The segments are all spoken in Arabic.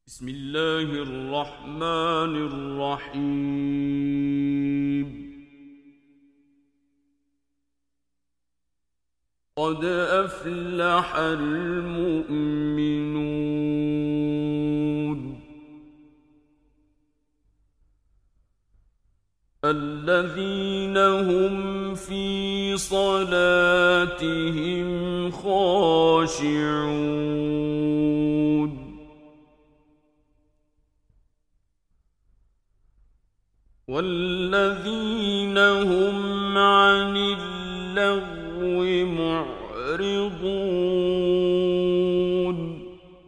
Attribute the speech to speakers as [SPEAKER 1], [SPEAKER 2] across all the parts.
[SPEAKER 1] بسم الله الرحمن الرحيم. قد أفلح المؤمنون الذين هم في صلاتهم خاشعون والذين هم عن اللغو معرضون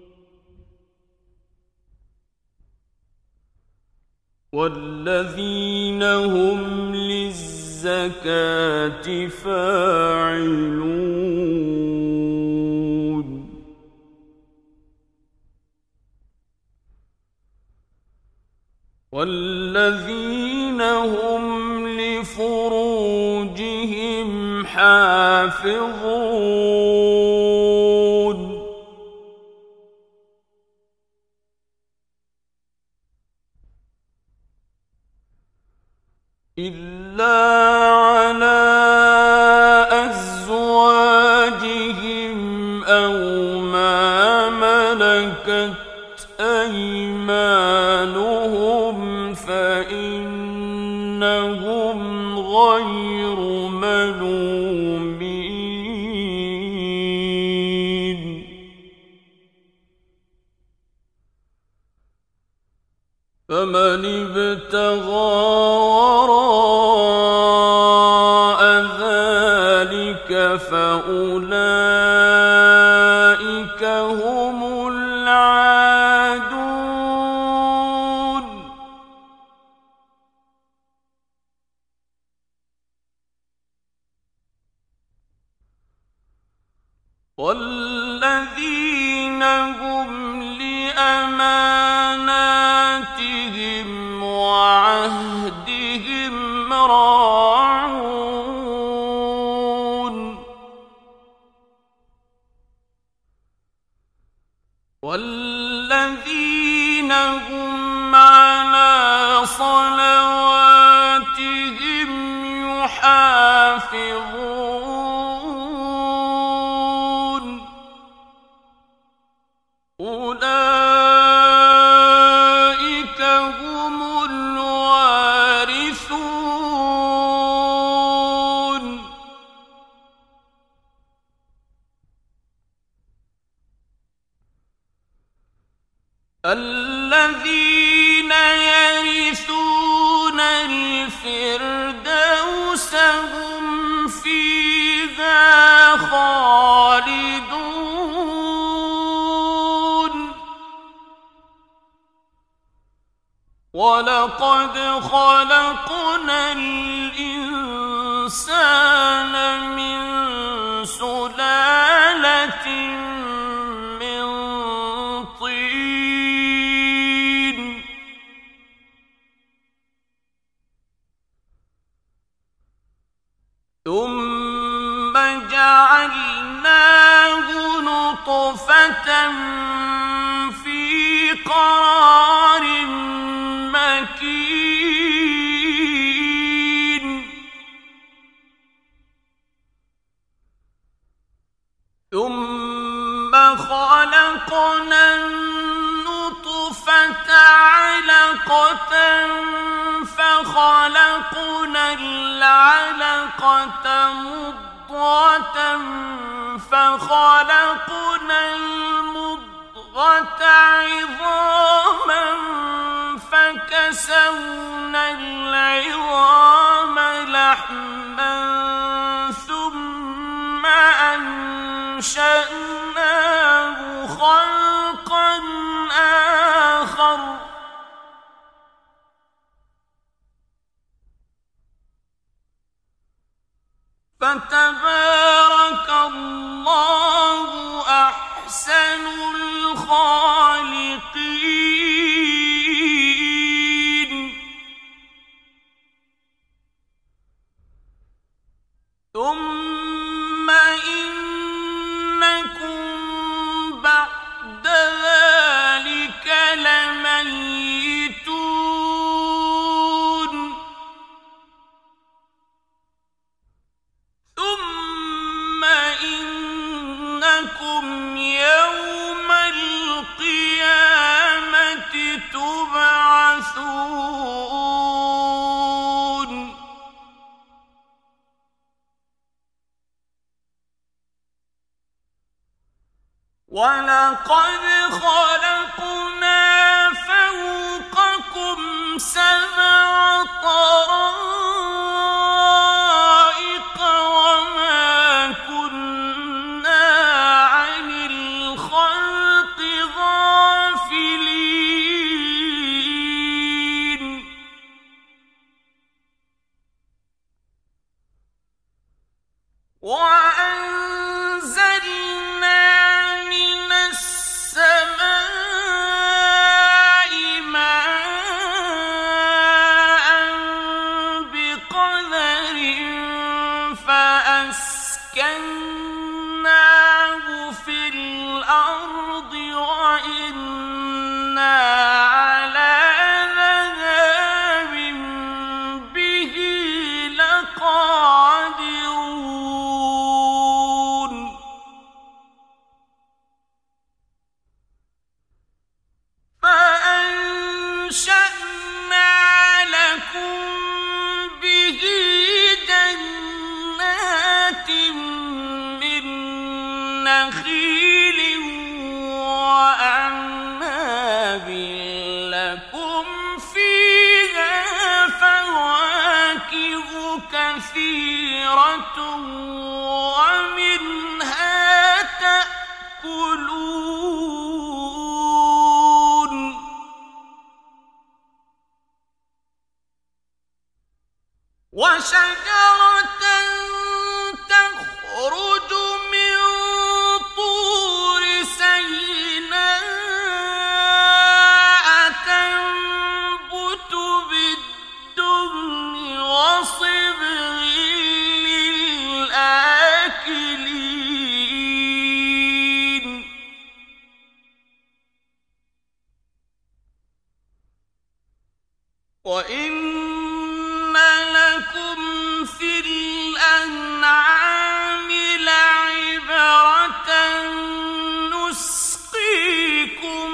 [SPEAKER 1] والذين هم للزكاة فاعلون والذين هم لفروجهم حافظون إلا على أزواجهم أو ما ملكت أيمانهم فإنهم غير ملومين فمن ابتغى وراء ذلك فأولئك هم العادون والذين هم لأماناتهم وعهدهم راعون والذين هم على صلواتهم يحافظون أولئك هم الوارثون الذين يرثون الفردوس هم فيها خالدون ولقد خلقنا الإنسان من سلالة من طين ثم جعلناه نطفة في قرار مكين ثم خلقنا النطفة علقة فخلقنا العلقة مضغة فخلقنا المضغة عظاما فكسونا العظام لحما ثم أنشأناه خلقا آخر فتبارك الله أحسن الخالقين ثم إنكم بعد ذلك وَلَقَدْ خَلَقْنَا فَوْقَكُمْ سَبْعَ طَرَائِقَ وَمَا كُنَّا عَنِ الْخَلْقِ غَافِلِينَ وَأَنزَلْنَا مِنَ السَّمَاءِ مَاءً بِقَدَرٍ فَأَسْكَنَّاهُ فِي الْأَرْضِ وَإِنَّا عَلَىٰ ذَهَابٍ بِهِ لَقَادِرُونَ فَأَنشَأْنَا لَكُم بِهِ جَنَّاتٍ مِّن نَّخِيلٍ وَأَعْنَابٍ لَّكُمْ فِيهَا فَوَاكِهُ كَثِيرَةٌ وَمِنْهَا تَأْكُلُونَ وَشَجَرَةً تَخْرُجُ مِن طُورِ سَيْنَاءَ تَنبُتُ بِالدُّهْنِ وَصِبْغٍ لِّلْآكِلِينَ وَإِنَّ لَكُمْ فِي الْأَنْعَامِ لَعِبْرَةً نُّسْقِيكُم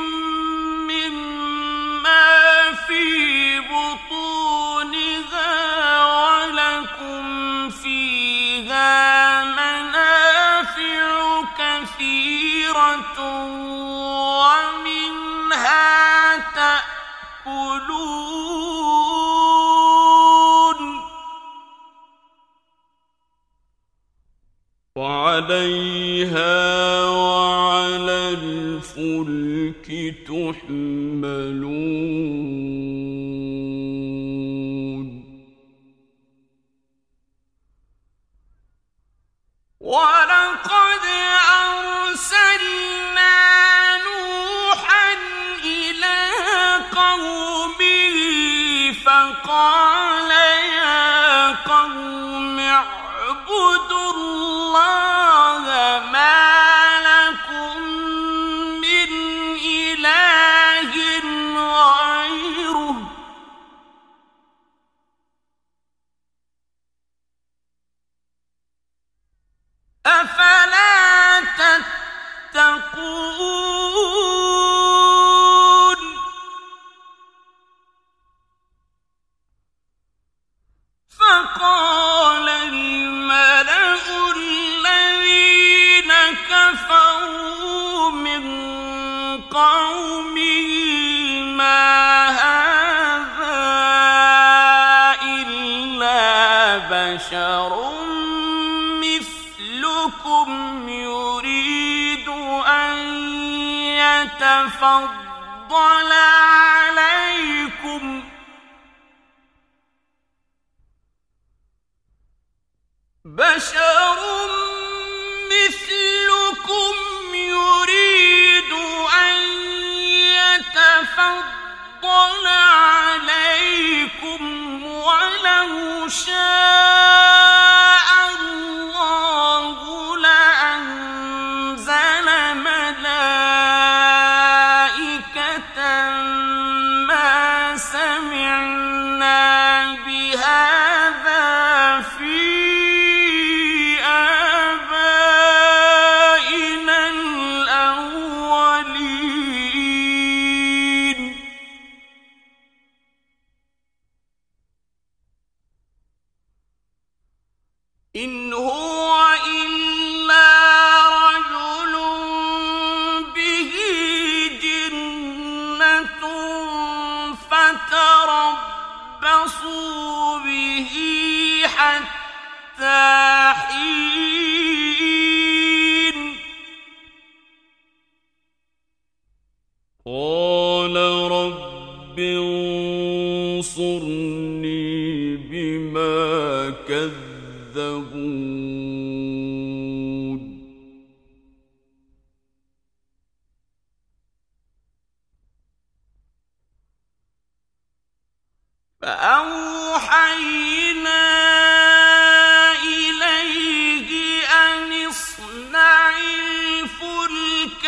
[SPEAKER 1] مِّمَّا فِي بُطُونِهَا وَلَكُمْ فِيهَا مَنَافِعُ كَثِيرَةٌ وَمِنْهَا تَأْكُلُونَ وَعَلَيْهَا وَعَلَى الْفُلْكِ تُحْمَلُونَ وَلَقَدْ أَرْسَلْنَا نُوحًا إِلَىٰ قَوْمِهِ فَقَالَ يَا قَوْمِ اعْبُدُوا اللَّهَ مَا لَكُم مِّنْ إِلَٰهٍ غَيْرُهُ أَفَلَا تَتَّقُونَ فَقَالَ الْمَلَأُ الَّذِينَ كَفَرُوا مِن قَوْمِهِ مَا هَٰذَا إِلَّا بَشَرٌ مِّثْلُكُمْ يُرِيدُ أَن يَتَفَضَّلَ عَلَيْكُمْ بَشَرٌ مِّثْلُكُمْ يُرِيدُ أَن يَتَفَضَّلَ عَلَيْكُمْ وَلَوْ شَاءَ اللَّهُ لَأَنزَلَ مَلَائِكَةً مَّا سَمِعْنَا بِهَٰذَا فِي آبَائِنَا الْأَوَّلِينَ إِنْ هُوَ إِلَّا رَجُلٌ فتربصوا به حتى حين
[SPEAKER 2] قال رب انصرني بما كذبون
[SPEAKER 1] فأوحينا إليه أن اصنع الفلك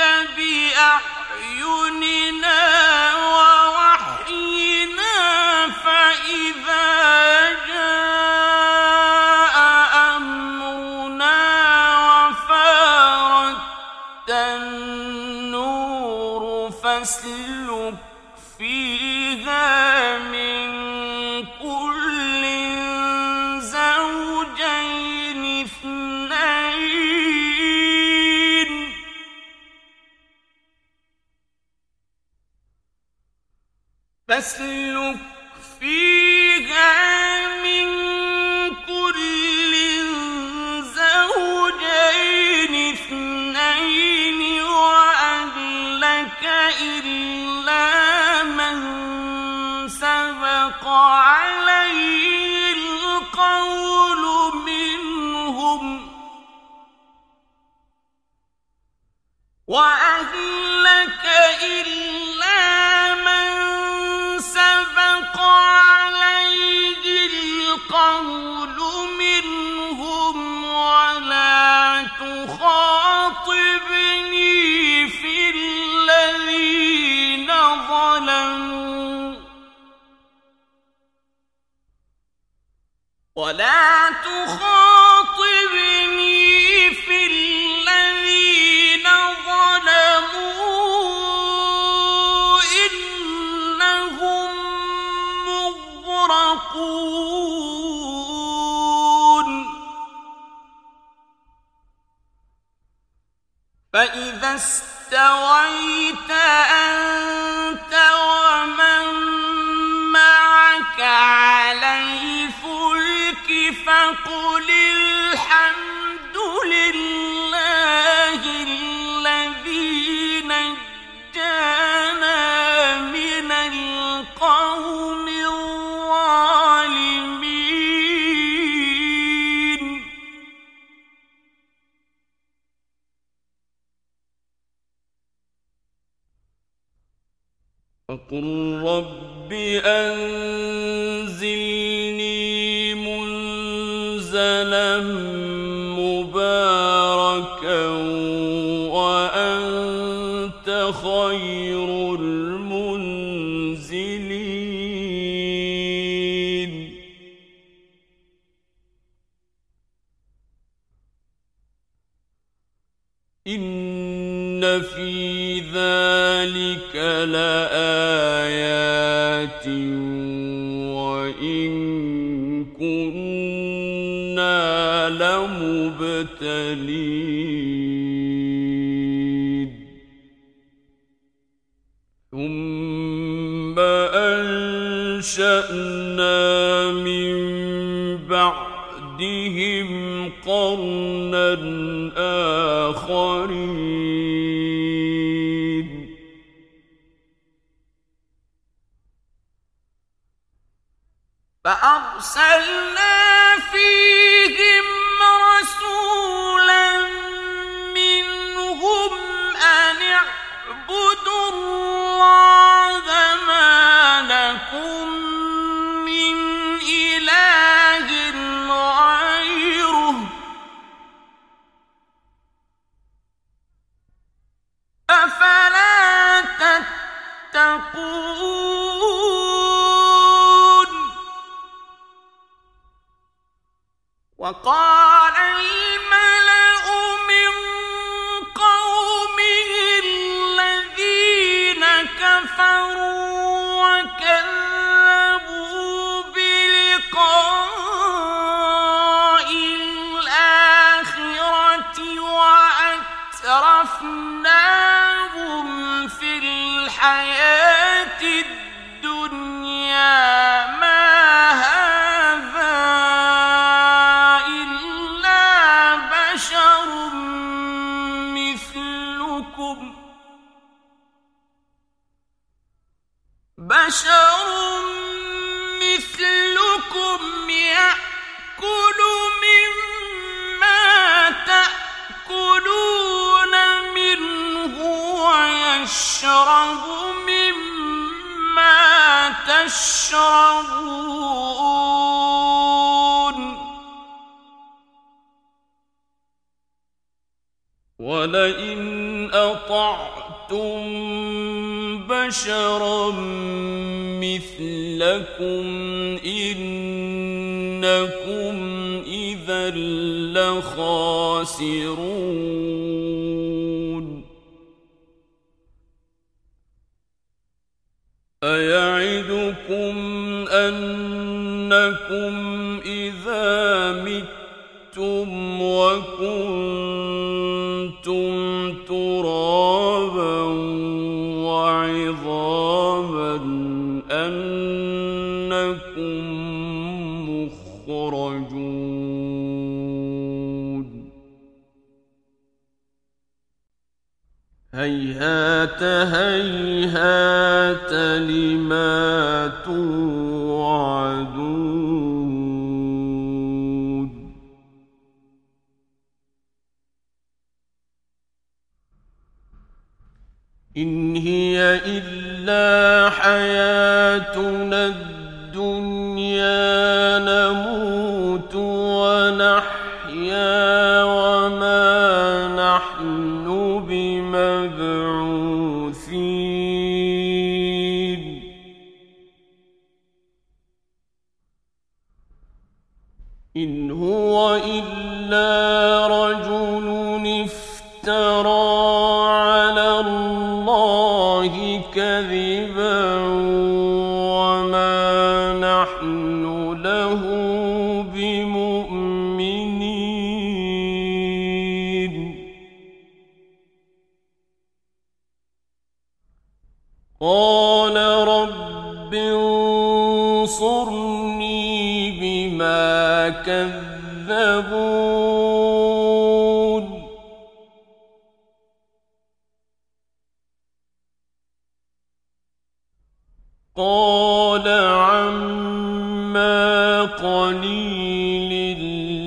[SPEAKER 1] بأعيننا ووحينا فإذا جاء أمرنا وفارت النور فاسلك فيها من كل زوجين اثنين فاسلك فيها من كل زوجين اثنين وأهلك إلا من سبق عليه القول منهم وأهلك إلا من سبق عليه القول منهم ولا تخاطبني في الذين ظلموا ولا تخاطبني في الذين ظلموا إنهم مغرقون فإذا استويت أنت ومن معك على الفلك فقل الحمد لله الذي نجانا من القوم الظالمين
[SPEAKER 2] وقل رب أنزلني منزلا مباركا وأنت خير المنزلين إن في ذلك لآيات وإن كنا لمبتلين ثم أنشأنا من بعدهم قرنا آخرين
[SPEAKER 1] فأرسلنا فيهم رسولا منهم أن اعبدوا الله ما لكم من إله غيره أفلا تتقون وقال الملأ من قومه الذين كفروا وكذبوا بلقاء الآخرة وأترفناهم في الحياة الدنيا بشر مثلكم يأكل مما تأكلون منه ويشرب مما تشربون ولئن أطعتم بشرا مثلكم إنكم إذا لخاسرون أيعدكم أنكم إذا متم وكنتم ترابا وعظاما أنكم مخرجون هيهات هيهات لما توعدون إن هي إلا حياتنا الدنيا نموت ونحيا وما نحن بمبعوثين إن هو إلا رجل افترى على الله كذبا وما نحن له بمؤمنين قال رب انصرني بما كذبون قال عما قليل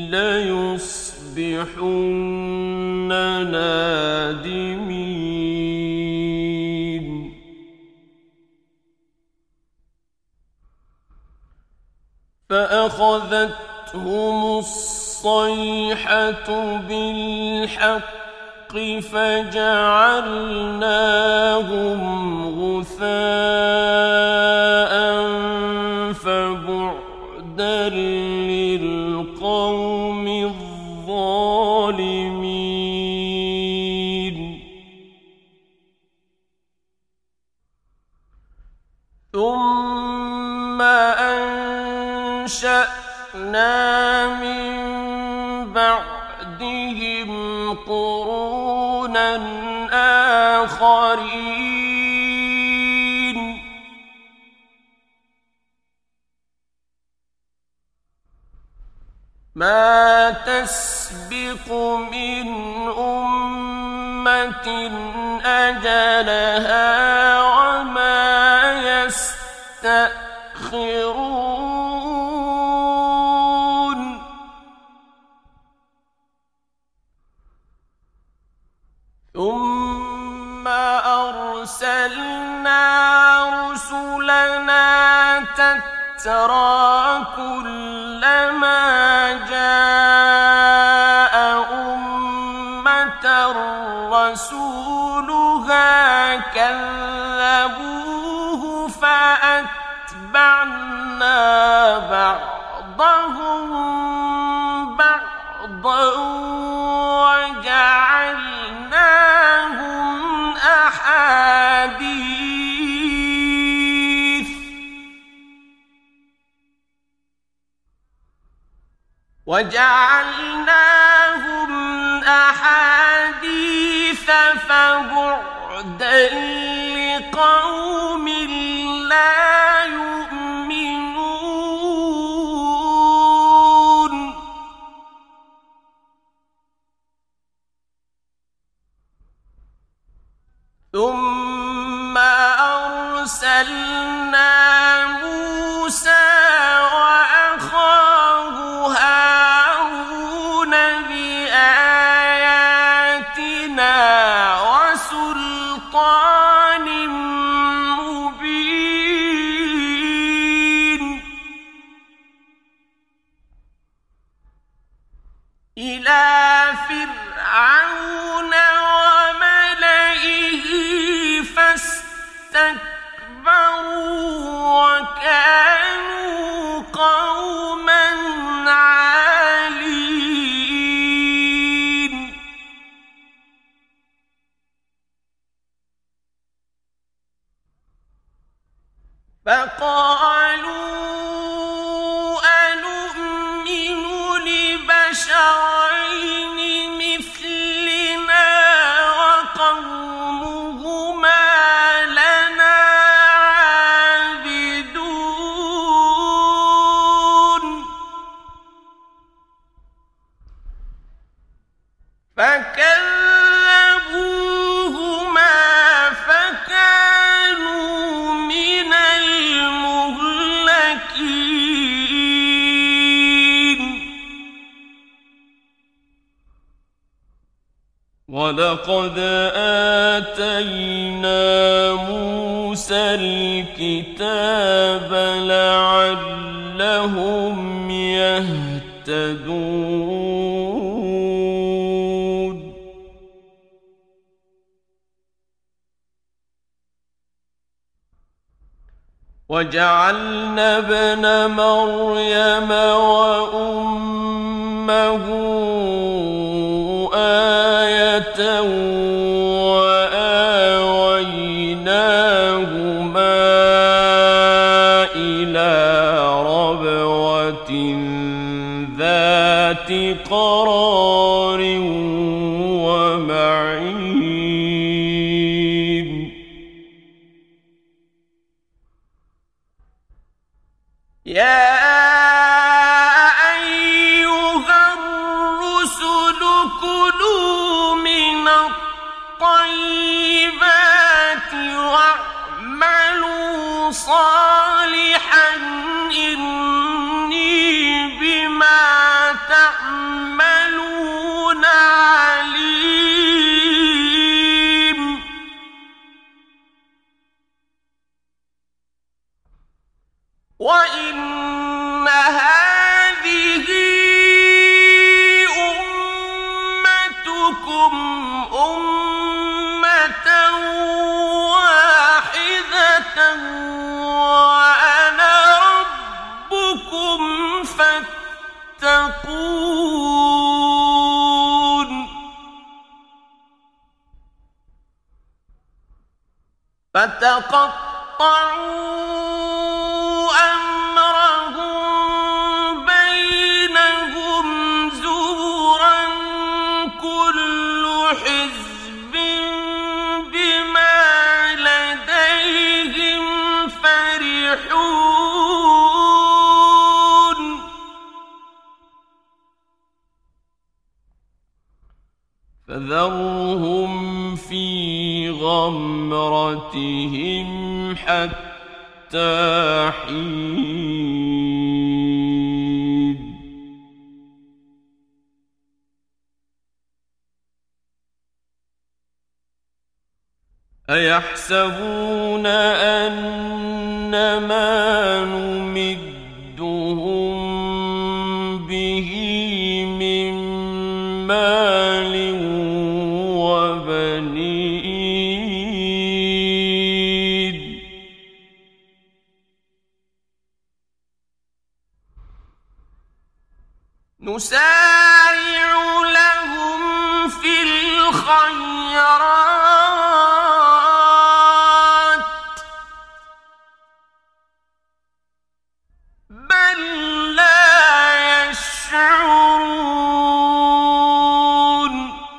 [SPEAKER 1] ليصبحن نادمين فأخذتهم الصيحة بالحق فجعلناهم غثاء فبعدا للقوم الظالمين ثم أنشأنا من بعدهم قرونا آخرين ما تسبق من أمة أجلها وما يستأخرون ثم أرسلنا رسلنا تترى كلما جاء أمة رسولها كذبوه فأتبعنا بعضهم بعضا وجعلناهم أحاديث فبعدا لقوم لا يؤمنون ثم أرسلنا أرسلنا موسى وأخاه هارون بآياتنا وسلطان مبين إلى فرعون وملئه فاستكبروا وكانوا قوما عالين فقالوا أنؤمن لبشرين مثلنا وقومهما لنا عابدون فكذبوهما فكانوا من المهلكين
[SPEAKER 2] ولقد آتينا موسى الكتاب لعلهم يهتدون وجعلنا ابن مريم وأمه آية وآويناهما إلى ربوة ذات قرار ومعين
[SPEAKER 1] يا أيها الرسل كلوا من الطيبات واعملوا صالحا إني بما تعملون عليم وإن هذه أمتكم أمة واحدة وأنا ربكم فاتقون فتقطعوا أمرهم بينهم زبرا كل حزب بما لديهم فرحون
[SPEAKER 2] فذرهم في غمرتهم حتى حين أيحسبون أن ما نمدهم به من مال وبنين
[SPEAKER 1] نسارع لهم في الخيرات بل لا يشعرون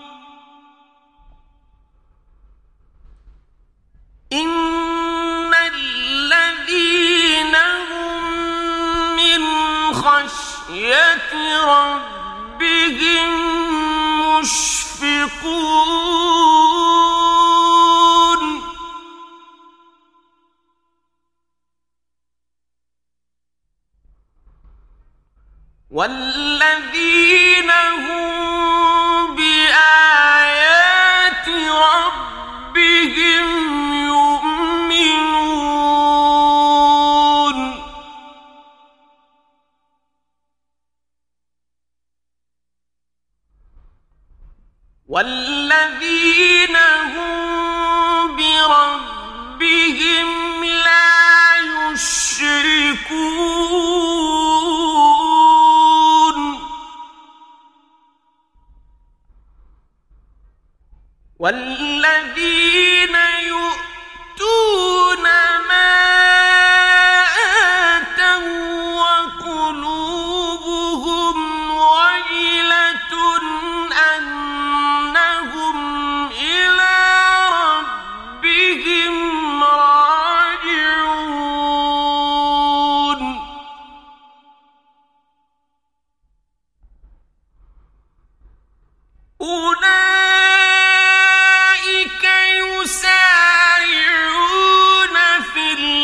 [SPEAKER 1] إن الذين هم من خشية ربهم مشفقون والذين هم بآيات ربهم يؤمنون والذين هم بربهم لا يشركون والذين يؤتون ما آتوا وقلوبهم وجلة أنهم إلى ربهم راجعون أولئك يسارعون في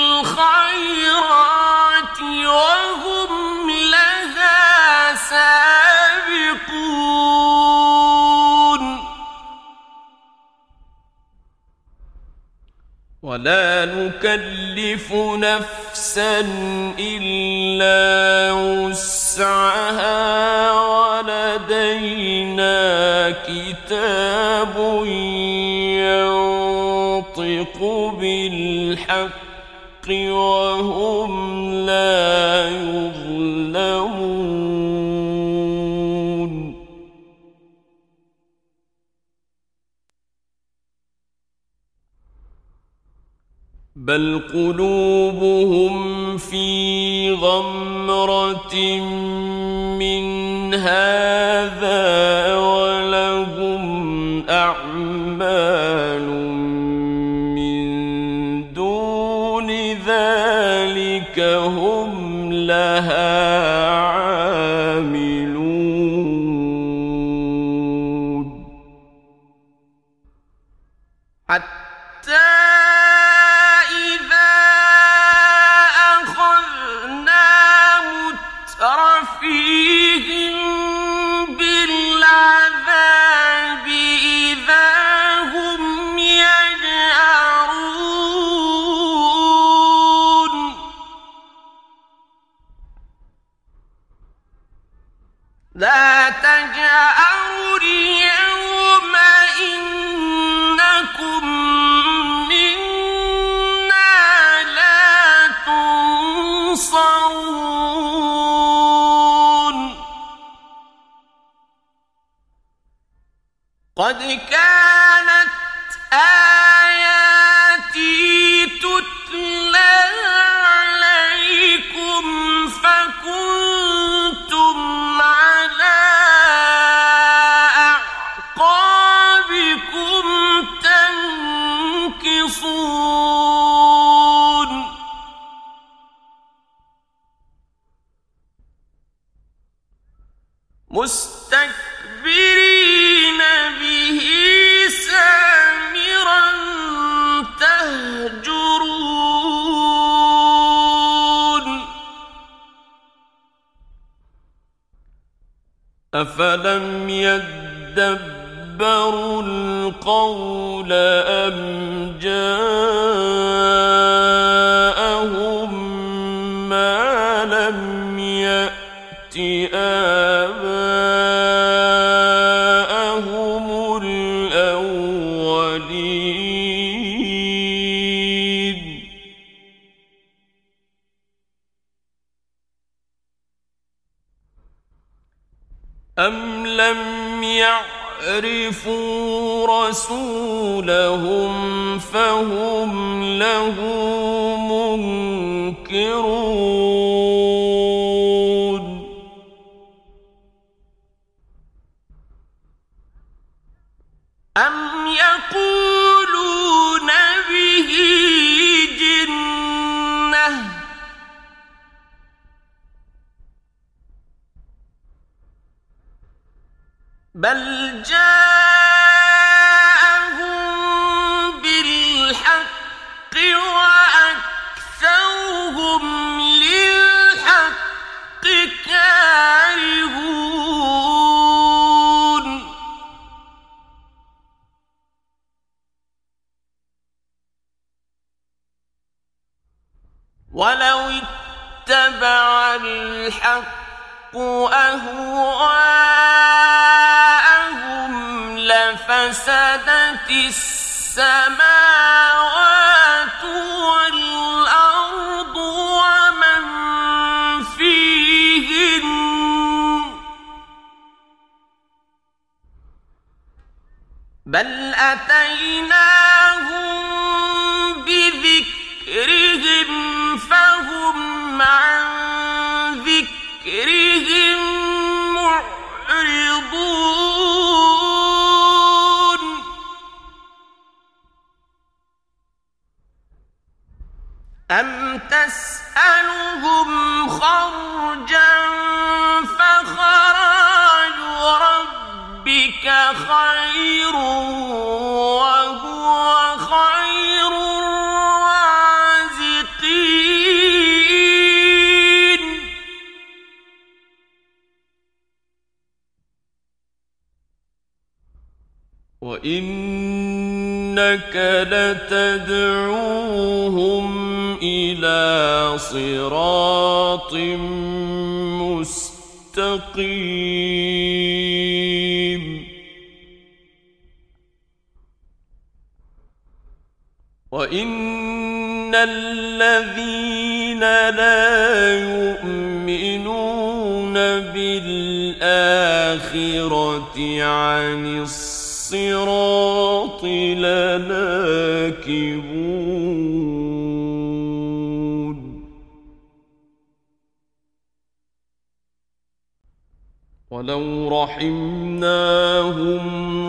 [SPEAKER 1] الخيرات وهم لها سابقون ولا نكلف نفسا إلا وسعها ولدينا كتاب ينطق بالحق وهم لا يظلمون بل قلوبهم في غمرة من هذا ولهم أعمال من دون ذلك هم لها عاملون حتى إذا أخذنا مترفيهم بالعذاب إذا هم يجأرون لا تجأروا اليوم إنكم منا لا تنصرون قد كانت آياتي تتلى عليكم فكنتم على أعقابكم تنكصون مستكبرين به سامرا تهجرون أفلم يدبروا القول أم جاءهم ما لم يأت آباءهم الأولين أم لم يعرفوا رسولهم فهم له منكرون أم يقولون به جنة بل جاءهم بالحق وأكثرهم للحق كارهون ولو اتبع الحق أهواءهم لفسدت السماوات والأرض ومن فيهن بل أتيناهم بذكرهم فهم عن ذكرهم معرضون أم تسألهم خرجا فخراج ربك خير وهو خير الرازقين
[SPEAKER 2] وإنك لتدعوهم إلى صراط مستقيم وإن الذين لا يؤمنون بالآخرة عن الصراط لناكبون ولو رحمناهم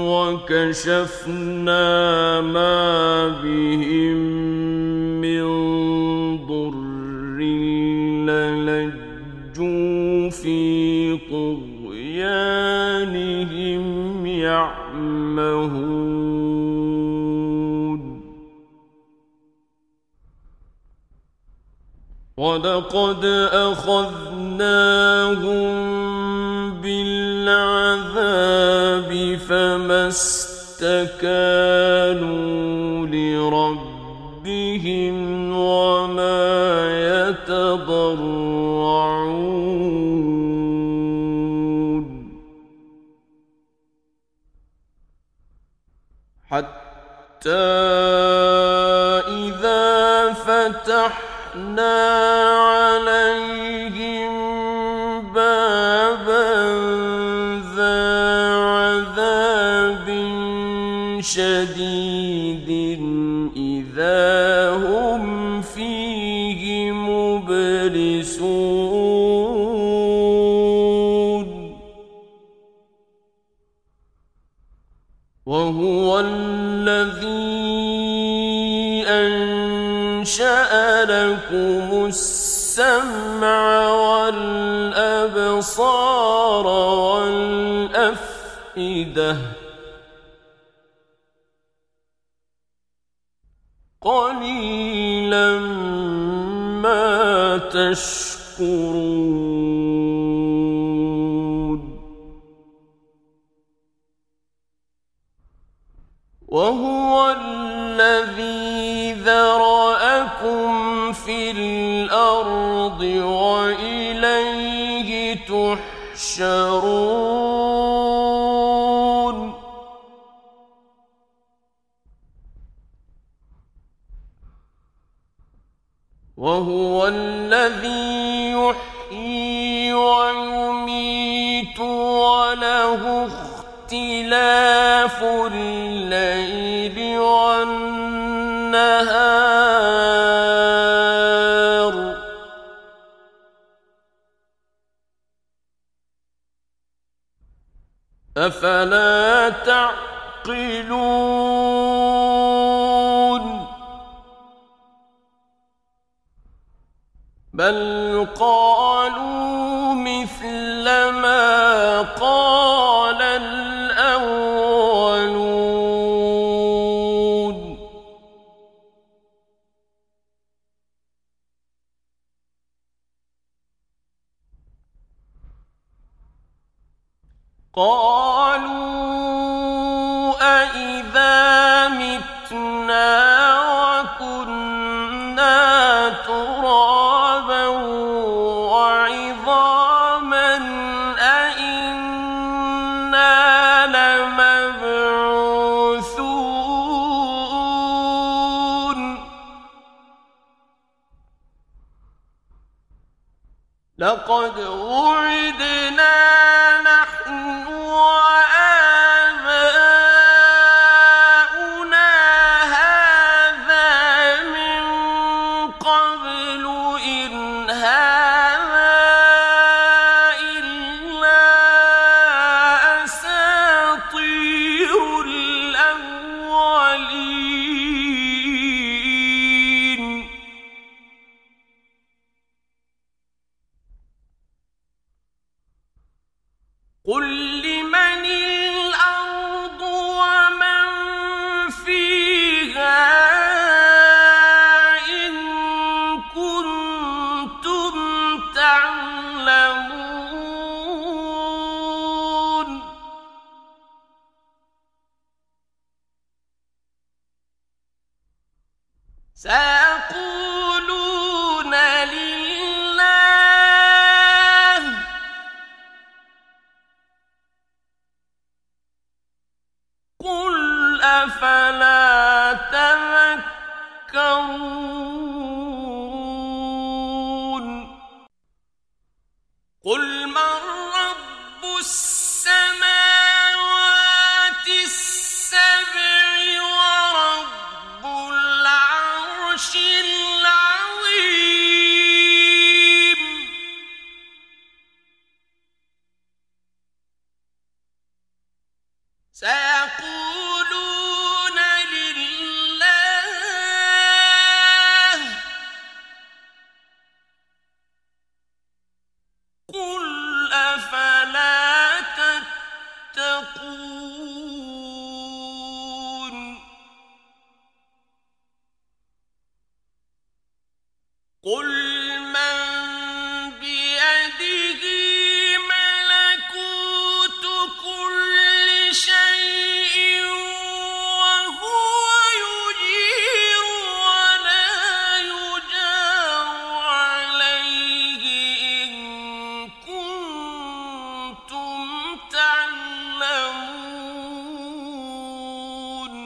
[SPEAKER 2] وكشفنا ما بهم من ضر للجوا في طغيانهم يعمهون ولقد أخذناهم بالعذاب فما استكانوا لربهم وما يتضرعون حتى إذا فتحنا عليهم بابا ذا عذاب شديد إذا هم فيه مبلسون وهو الذي أنشأ لكم السمع والأبصار والأفئدة قليلا ما تشكرون وهو الذي ذرأكم في الأرض وإليه تحشرون وهو الذي يحيي ويميت وله اختلاف الليل والنهار أفلا تعقلون بل قالوا مثل ما قال الأولون قالوا أإذا متنا وكنا ترابا لقد وعدنا نحن وآباؤنا هذا من قبل إن هذا إلا أساطير الأولين قل لمن الأرض ومن فيها إن كنتم تعلمون سيقولون لله قل أفلا تذكرون قل من رب السماوات السبع ورب العرش العظيم سيقولون لله قل أفلا تتقون قل من بيده ملكوت كل شيء وهو يجير ولا يجار عليه إن كنتم تعلمون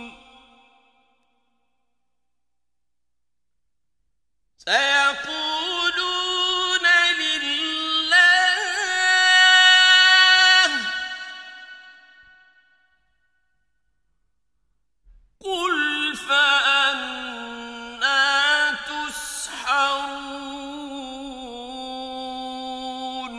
[SPEAKER 2] سيقولون لله قل فأنى تسحرون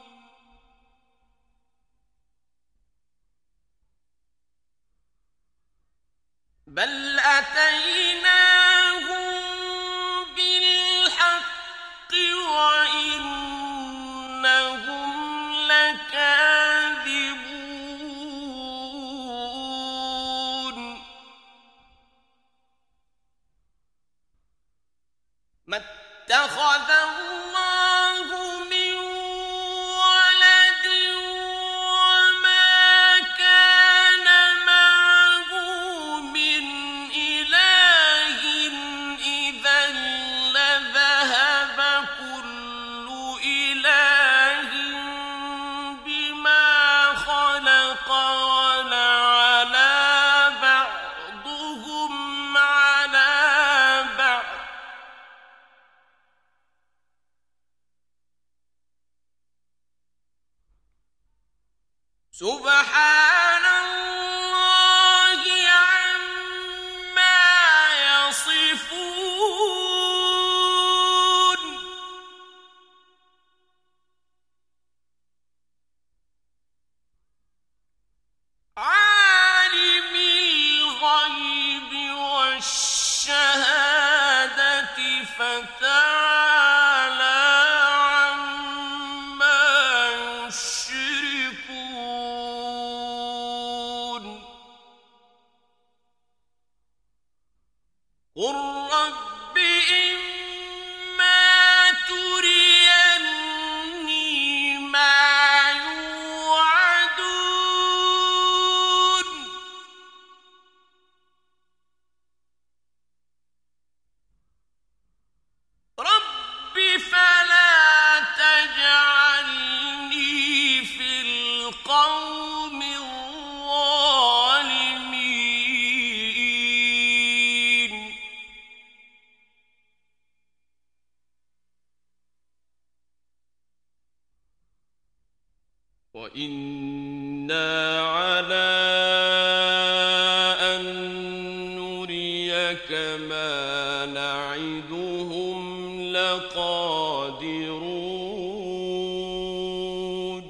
[SPEAKER 2] بل أتيناهم بالحق وإنهم لكاذبون ما اتخذ الله من ولد وما كان معه من إله إذا لذهب كل إله بما خلق ولعلى بعضهم على بعض سبحان الله عما يصفون عالم الغيب والشهادة فتعالى عما يشركون قل رب إما تريني ما يوعدون رب
[SPEAKER 3] وإنا على أن نريك ما نعدهم لقادرون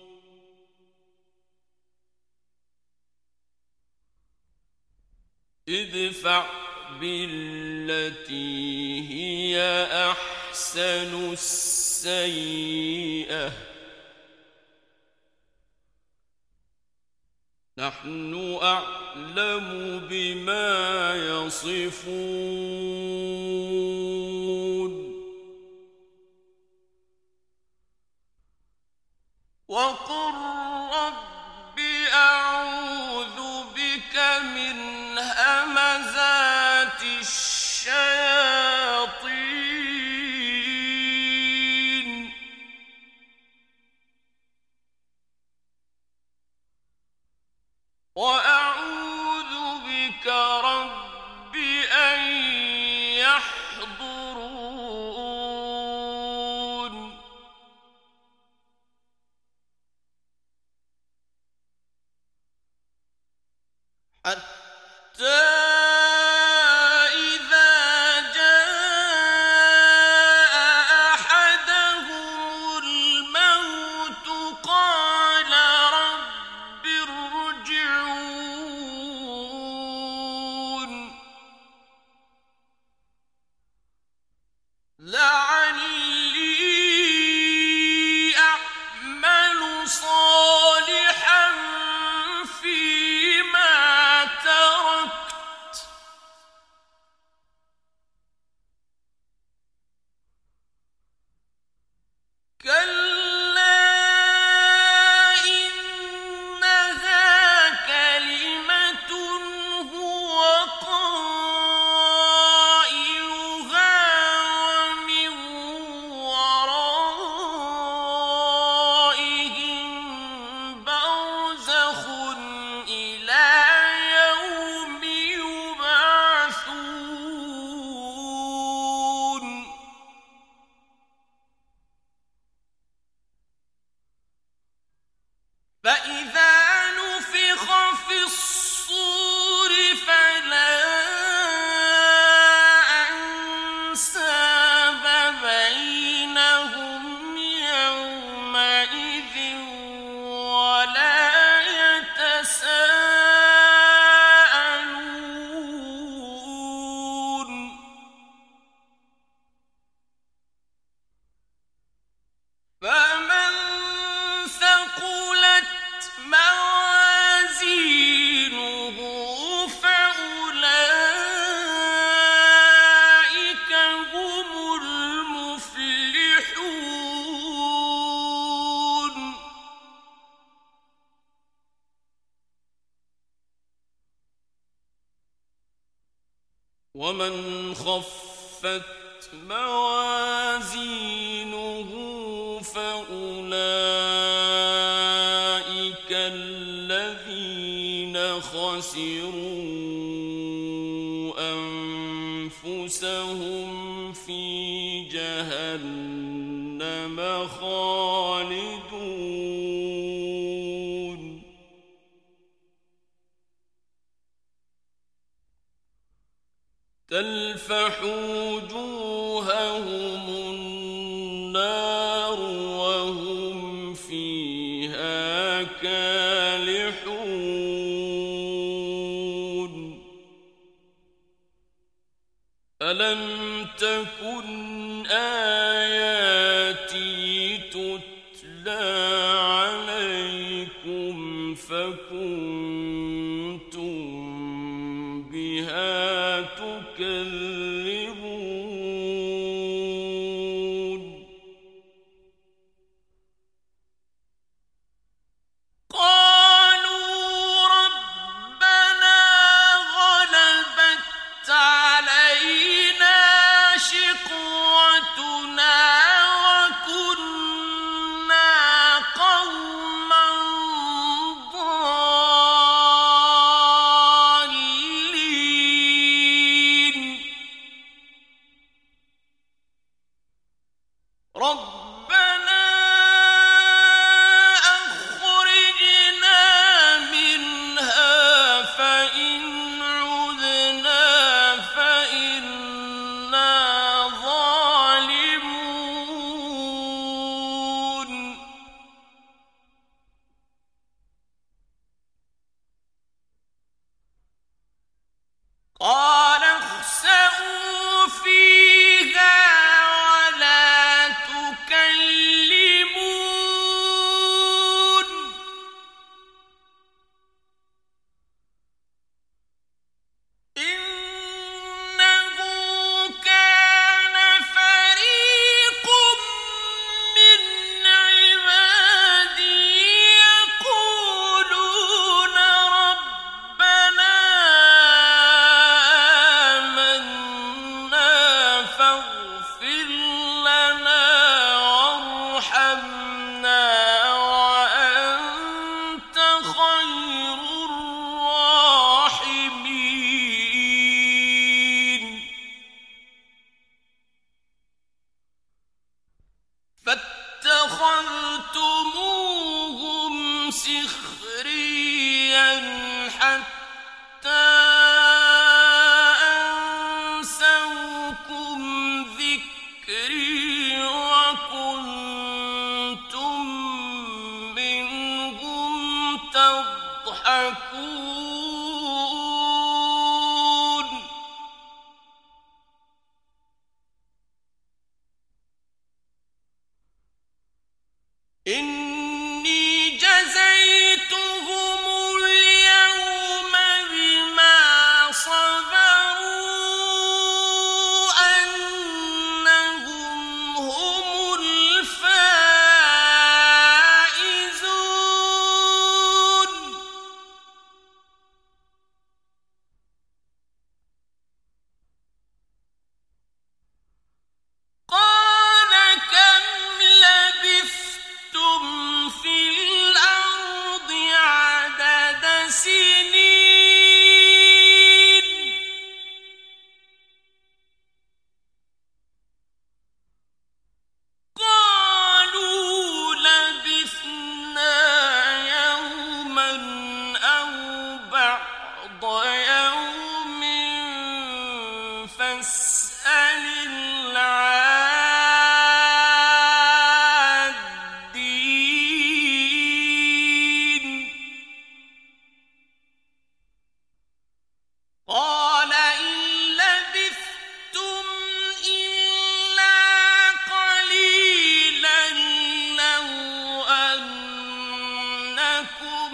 [SPEAKER 3] ادفع بالتي هي أحسن السيئة نحن أعلم بما يصفون
[SPEAKER 2] وقل رب أعوذ بك من همزات الشياطين وأعوذ بك رب أن يحضرون حتى فإذا نفخ في الصور فلا أنساب بينهم يومئذ ولا يتساءلون فمن ثقلت موازينه فأولئك هم المفلحون ومن خفت موازينه فأولئك الذين خسروا أنفسهم في جهنم خالدون تلفح وجوههم النار وهم فيها كالحون ألم تكن آياتي تتلى عليكم فكنتم بها تكذبون قالوا ربنا غلبت علينا شقوتنا وكنا قوما ضالين ربنا أخرجنا سخريا حتى أنسوكم ذكري وكنتم منهم تضحكون إني جزيتهم اليوم بما صبروا أنهم هم الفائزون قال كم لبثتم في الأرض عدد سنين قالوا لبثنا يوما أو بعض يوم فاسأل العادين قال إن لبثتم إلا قليلا لو أنكم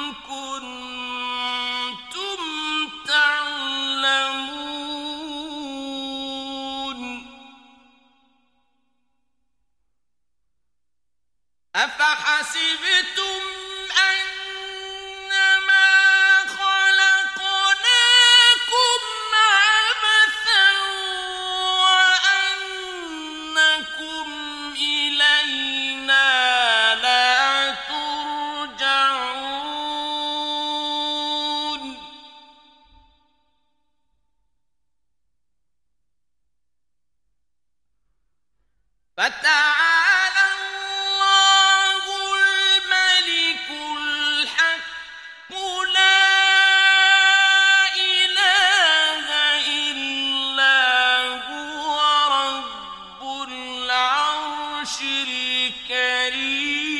[SPEAKER 2] كنتم تعلمون أفحسبتم أنما خلقناكم عبثا وأنكم إلينا لا ترجعون فتعالى الله الملك الحق لا إله إلا هو رب العرش الكريم